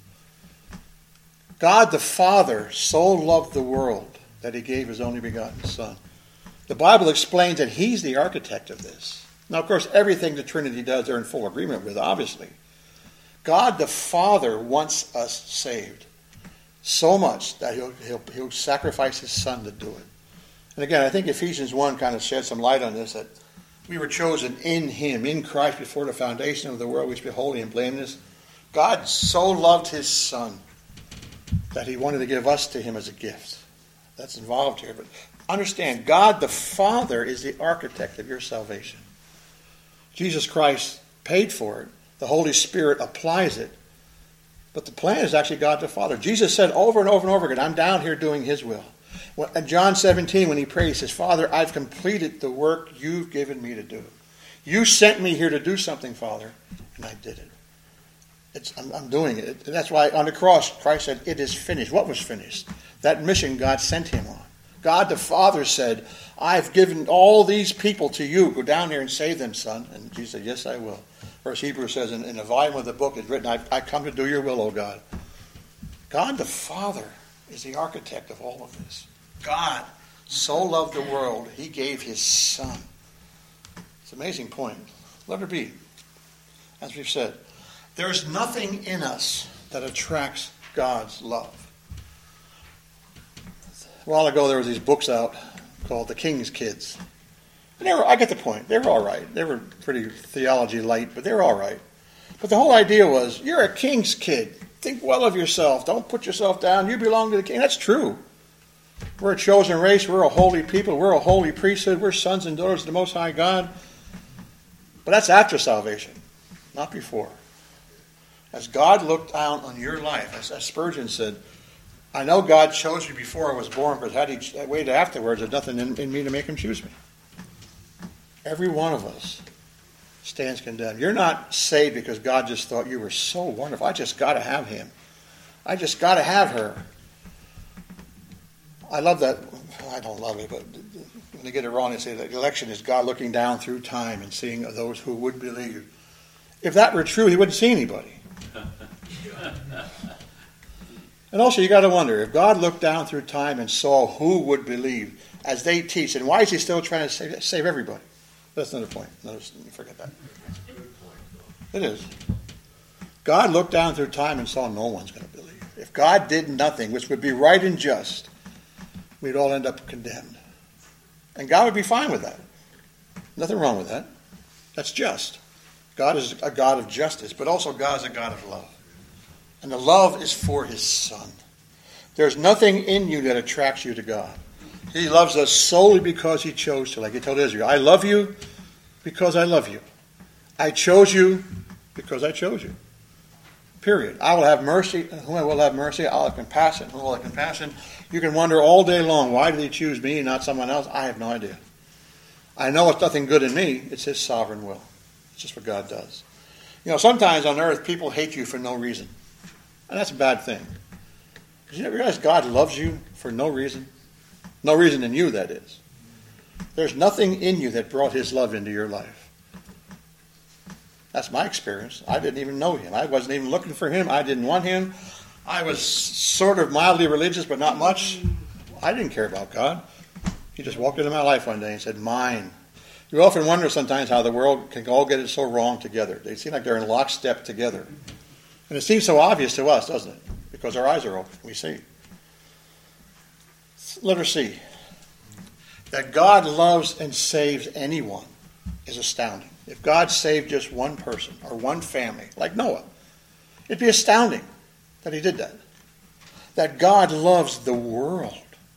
God the Father so loved the world that he gave his only begotten Son. The Bible explains that he's the architect of this. Now, of course, everything the Trinity does, they're in full agreement with, obviously. God the Father wants us saved so much that he'll, he'll, he'll sacrifice his Son to do it. And again, I think Ephesians one kind of sheds some light on this, that we were chosen in him, in Christ, before the foundation of the world, we should be holy and blameless. God so loved his Son that he wanted to give us to him as a gift. That's involved here. But understand, God the Father is the architect of your salvation. Jesus Christ paid for it. The Holy Spirit applies it. But the plan is actually God the Father. Jesus said over and over and over again, I'm down here doing his will. In John seventeen, when he prays, he says, Father, I've completed the work you've given me to do. You sent me here to do something, Father, and I did it. It's, I'm, I'm doing it. And that's why on the cross, Christ said, it is finished. What was finished? That mission God sent him on. God the Father said, I've given all these people to you. Go down here and save them, son. And Jesus said, yes, I will. Verse Hebrews says, in, in the volume of the book is written, I, I come to do your will, O God. God the Father is the architect of all of this. God so loved the world, he gave his Son. It's an amazing point. Letter B. As we've said, there's nothing in us that attracts God's love. A while ago, there were these books out called The King's Kids. And they were, I get the point. They were all right. They were pretty theology light, but they were all right. But the whole idea was, you're a king's kid. Think well of yourself. Don't put yourself down. You belong to the king. That's true. We're a chosen race. We're a holy people. We're a holy priesthood. We're sons and daughters of the Most High God. But that's after salvation, not before. As God looked down on your life, as, as Spurgeon said, I know God chose you before I was born, but had he waited afterwards, there's nothing in, in me to make him choose me. Every one of us stands condemned. You're not saved because God just thought you were so wonderful. I just got to have him. I just got to have her. I love that. I don't love it, but when they get it wrong, they say that election is God looking down through time and seeing those who would believe. If that were true, he wouldn't see anybody. And also, you got to wonder, if God looked down through time and saw who would believe, as they teach, and why is he still trying to save, save everybody? That's another point. Another, forget that. It is. God looked down through time and saw no one's going to believe. If God did nothing, which would be right and just, we'd all end up condemned. And God would be fine with that. Nothing wrong with that. That's just. God is a God of justice, but also God is a God of love. And the love is for his Son. There's nothing in you that attracts you to God. He loves us solely because he chose to. Like he told Israel, I love you because I love you. I chose you because I chose you. Period. I will have mercy. Whom I will have mercy, I'll have compassion. Whom I will have compassion. You can wonder all day long, why did he choose me and not someone else? I have no idea. I know it's nothing good in me. It's his sovereign will. It's just what God does. You know, sometimes on earth, people hate you for no reason. And that's a bad thing. Because you realize God loves you for no reason? No reason in you, that is. There's nothing in you that brought his love into your life. That's my experience. I didn't even know him. I wasn't even looking for him. I didn't want him. I was sort of mildly religious, but not much. I didn't care about God. He just walked into my life one day and said, mine. You often wonder sometimes how the world can all get it so wrong together. They seem like they're in lockstep together. And it seems so obvious to us, doesn't it? Because our eyes are open. We see. Letter C. That God loves and saves anyone is astounding. If God saved just one person or one family, like Noah, it'd be astounding that he did that. That God loves the world,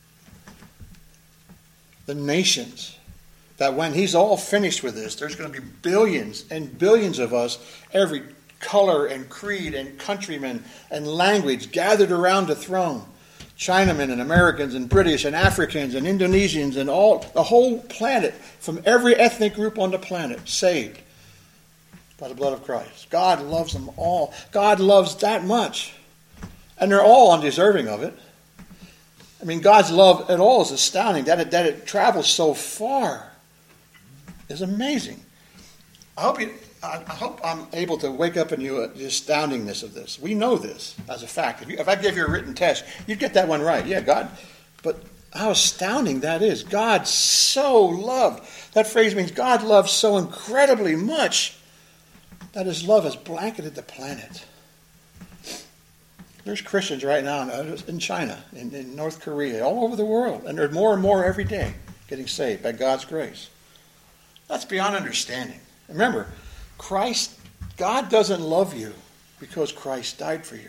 the nations, that when he's all finished with this, there's going to be billions and billions of us, every color and creed and countryman and language gathered around the throne. Chinamen and Americans and British and Africans and Indonesians and all the whole planet, from every ethnic group on the planet, saved by the blood of Christ. God loves them all. God loves that much. And they're all undeserving of it. I mean, God's love at all is astounding. That it, that it travels so far is amazing. I hope you, I hope I'm able to wake up in you the astoundingness of this. We know this as a fact. If, you, if I give you a written test, you'd get that one right. Yeah, God. But how astounding that is. God so loved. That phrase means God loves so incredibly much that his love has blanketed the planet. There's Christians right now in China, in, in North Korea, all over the world. And there's more and more every day getting saved by God's grace. That's beyond understanding. Remember, Christ, God doesn't love you because Christ died for you.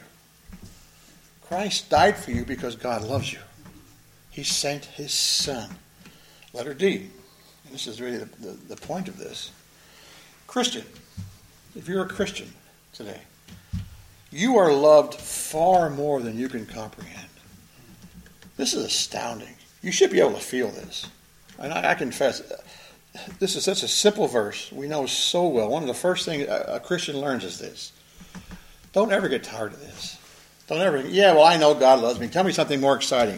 Christ died for you because God loves you. He sent his Son. Letter D. And this is really the, the, the point of this. Christian, if you're a Christian today, you are loved far more than you can comprehend. This is astounding. You should be able to feel this. And I, I confess, this is such a simple verse we know so well. One of the first things a, a Christian learns is this. Don't ever get tired of this. Don't ever, yeah, well, I know God loves me. Tell me something more exciting.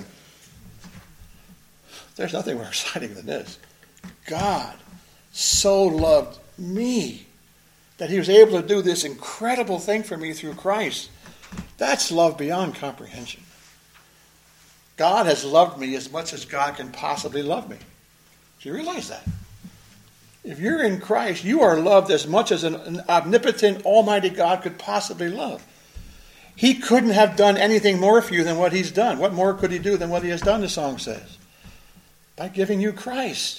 There's nothing more exciting than this. God so loved me that he was able to do this incredible thing for me through Christ. That's love beyond comprehension. God has loved me as much as God can possibly love me. Do you realize that? If you're in Christ, you are loved as much as an, an omnipotent, almighty God could possibly love. He couldn't have done anything more for you than what he's done. What more could he do than what he has done, the song says? By giving you Christ.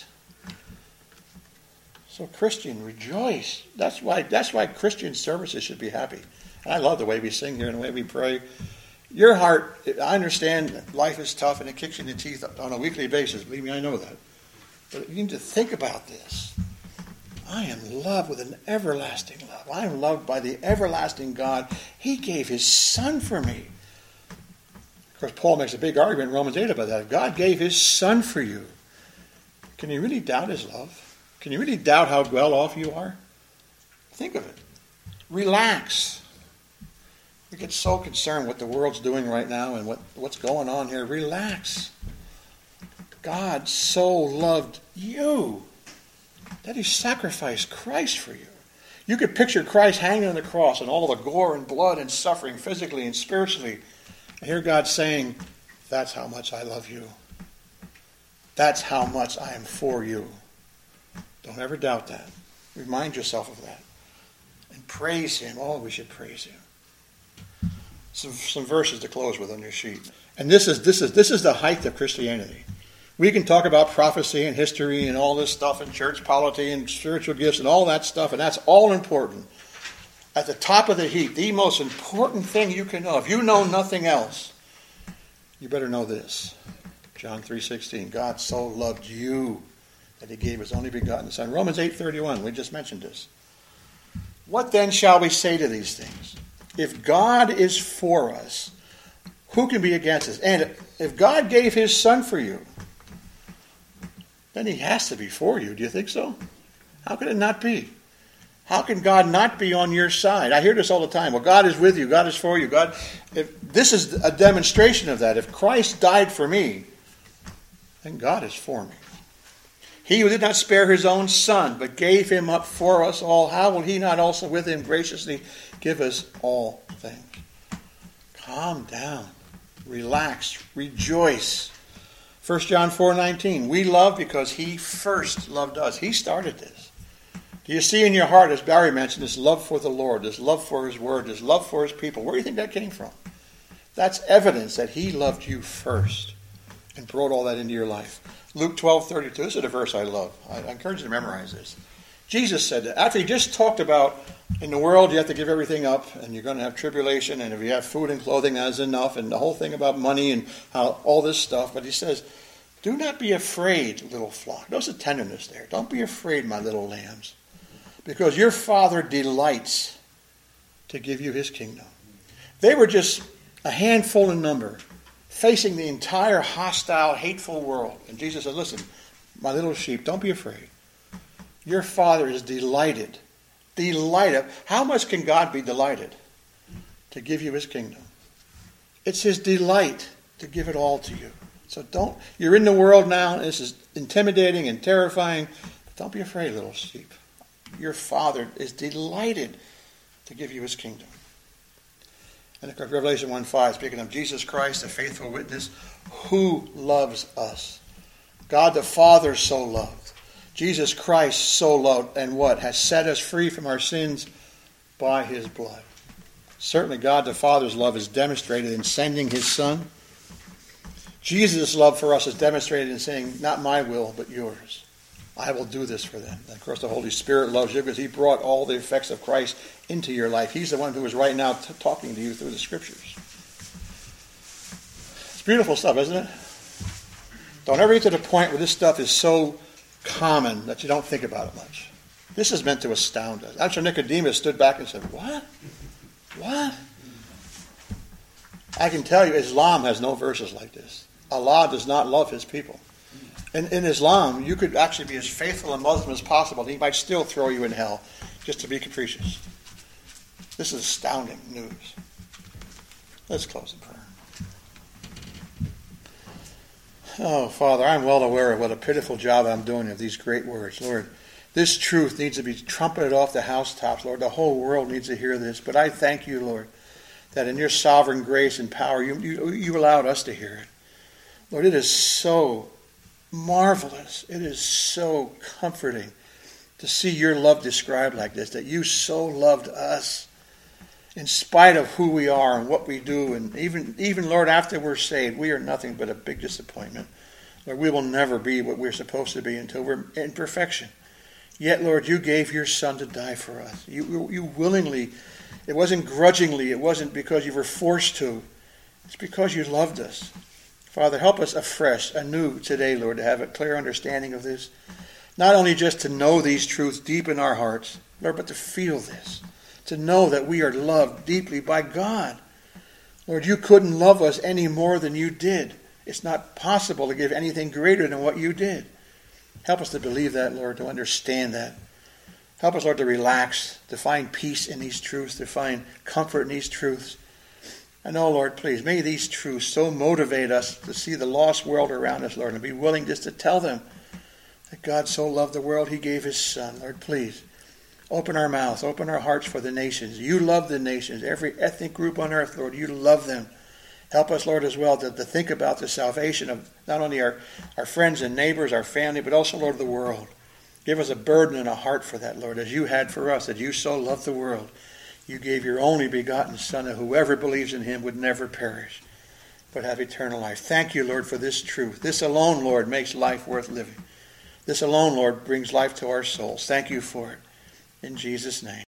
So Christian, rejoice. That's why that's why Christian services should be happy. And I love the way we sing here and the way we pray. Your heart, I understand life is tough and it kicks you in the teeth on a weekly basis. Believe me, I know that. But you need to think about this. I am loved with an everlasting love. I am loved by the everlasting God. He gave his Son for me. Of course, Paul makes a big argument in Romans eight about that. If God gave his Son for you, can you really doubt his love? Can you really doubt how well off you are? Think of it. Relax. We get so concerned what the world's doing right now and what, what's going on here. Relax. God so loved you that he sacrificed Christ for you. You could picture Christ hanging on the cross and all the gore and blood and suffering physically and spiritually. And hear God saying, that's how much I love you. That's how much I am for you. Don't ever doubt that. Remind yourself of that. And praise him. Oh, we should praise him. Some, some verses to close with on your sheet. And this is this is this is the height of Christianity. We can talk about prophecy and history and all this stuff and church polity and spiritual gifts and all that stuff, and that's all important. At the top of the heap, the most important thing you can know, if you know nothing else, you better know this. John three sixteen. God so loved you that he gave his only begotten Son. Romans eight thirty-one, we just mentioned this. What then shall we say to these things? If God is for us, who can be against us? And if God gave his Son for you, then he has to be for you. Do you think so? How could it not be? How can God not be on your side? I hear this all the time. Well, God is with you. God is for you. God, if this is a demonstration of that. If Christ died for me, then God is for me. He who did not spare his own Son, but gave him up for us all, how will he not also with him graciously give us all things? Calm down. Relax. Rejoice. First John four nineteen. We love because he first loved us. He started this. Do you see in your heart, as Barry mentioned, this love for the Lord, this love for his word, this love for his people? Where do you think that came from? That's evidence that he loved you first and brought all that into your life. Luke twelve thirty-two, this is a verse I love. I encourage you to memorize this. Jesus said that after he just talked about in the world you have to give everything up and you're going to have tribulation, and if you have food and clothing that is enough, and the whole thing about money and how all this stuff. But he says, do not be afraid, little flock. Notice the tenderness there. Don't be afraid, my little lambs, because your Father delights to give you his kingdom. They were just a handful in number, facing the entire hostile, hateful world. And Jesus said, listen, my little sheep, don't be afraid. Your Father is delighted. Delighted. How much can God be delighted to give you his kingdom? It's his delight to give it all to you. So don't, you're in the world now, and this is intimidating and terrifying. But don't be afraid, little sheep. Your Father is delighted to give you his kingdom. And Revelation one five, speaking of Jesus Christ, the faithful witness, who loves us. God the Father so loved. Jesus Christ so loved, and what? Has set us free from our sins by his blood. Certainly God the Father's love is demonstrated in sending his Son. Jesus' love for us is demonstrated in saying, not my will, but yours. I will do this for them. And of course, the Holy Spirit loves you because he brought all the effects of Christ into your life. He's the one who is right now t- talking to you through the Scriptures. It's beautiful stuff, isn't it? Don't ever get to the point where this stuff is so common that you don't think about it much. This is meant to astound us. I'm sure Nicodemus stood back and said, what? What? I can tell you, Islam has no verses like this. Allah does not love his people. In, in Islam, you could actually be as faithful a Muslim as possible. He might still throw you in hell just to be capricious. This is astounding news. Let's close in prayer. Oh, Father, I'm well aware of what a pitiful job I'm doing of these great words. Lord, this truth needs to be trumpeted off the housetops. Lord, the whole world needs to hear this. But I thank you, Lord, that in your sovereign grace and power, you, you, you allowed us to hear it. Lord, it is so marvelous. It is so comforting to see your love described like this, that you so loved us in spite of who we are and what we do. And even, even Lord, after we're saved, we are nothing but a big disappointment. Lord, we will never be what we're supposed to be until we're in perfection. Yet, Lord, you gave your Son to die for us. You, you willingly, it wasn't grudgingly, it wasn't because you were forced to. It's because you loved us. Father, help us afresh, anew today, Lord, to have a clear understanding of this. Not only just to know these truths deep in our hearts, Lord, but to feel this. To know that we are loved deeply by God. Lord, you couldn't love us any more than you did. It's not possible to give anything greater than what you did. Help us to believe that, Lord, to understand that. Help us, Lord, to relax, to find peace in these truths, to find comfort in these truths. And oh, Lord, please, may these truths so motivate us to see the lost world around us, Lord, and be willing just to tell them that God so loved the world, he gave his Son. Lord, please, open our mouths, open our hearts for the nations. You love the nations, every ethnic group on earth, Lord, you love them. Help us, Lord, as well to, to think about the salvation of not only our, our friends and neighbors, our family, but also, Lord, the world. Give us a burden and a heart for that, Lord, as you had for us, that you so loved the world. You gave your only begotten Son, and whoever believes in him would never perish, but have eternal life. Thank you, Lord, for this truth. This alone, Lord, makes life worth living. This alone, Lord, brings life to our souls. Thank you for it. In Jesus' name.